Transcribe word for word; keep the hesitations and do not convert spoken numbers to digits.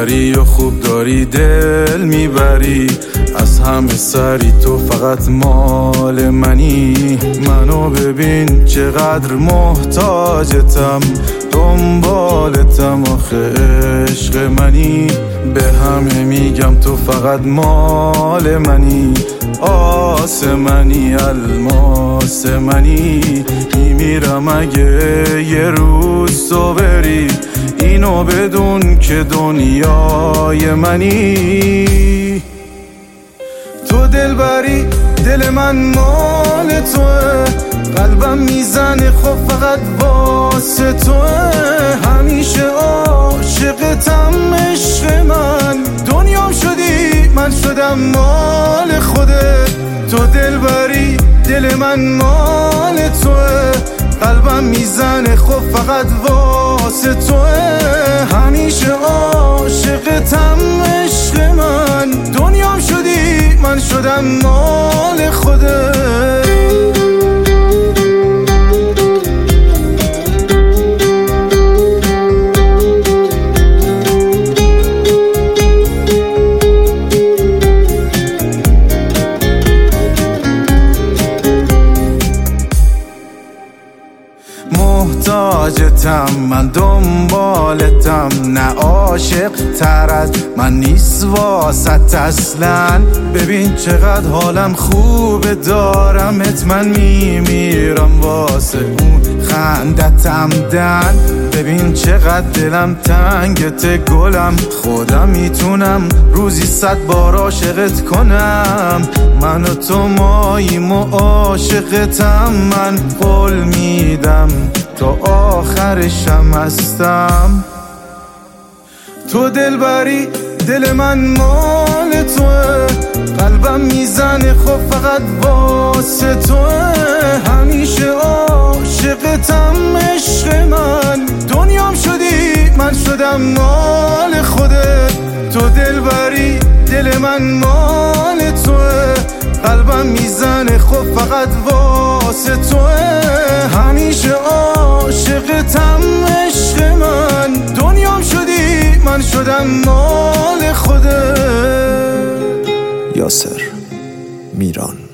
میبری و خوب داری دل میبری، از همه سری تو فقط مال منی. منو ببین چقدر محتاجتم، دنبالتم آخه عشق منی. به همه میگم تو فقط مال منی، آسمنی الماس منی. میمیرم اگه یه روز تو بری، اینو بدون که دنیای منی. تو دل بری دل من مال توه، قلبم میزنه خب فقط واسه توه. همیشه عاشقتم عشق من، دنیام شدی من شدم مال خودت. تو دل بری دل من مال توه، قلبم میزنه خب فقط واسه توه. همیشه عاشقتم عشق من، دنیام شدی من شدم مال خودت. محتاجتم من دنبالتم، نه عاشق تر از من نیست واسط اصلا. ببین چقدر حالم خوبه دارمت، من میمیرم واسه اون خندتم دن. ببین چقدر دلم تنگت گلم، خودم میتونم روزی صد بار عاشقت کنم. من و تو ماییم و عاشقتم، من قول میدم تا آخرشم هستم. تو دل بری دل من مال توه، قلبم میزنه خب فقط واسه توه. همیشه عاشقتم عشق من، دنیام شدی من شدم مال خودت. تو دل بری دل من مال توه، قلبم میزنه خب فقط واسه توه. همیشه عاشقتم عشق من، دنیام شدی من شدم مال خودت. یاسر میران.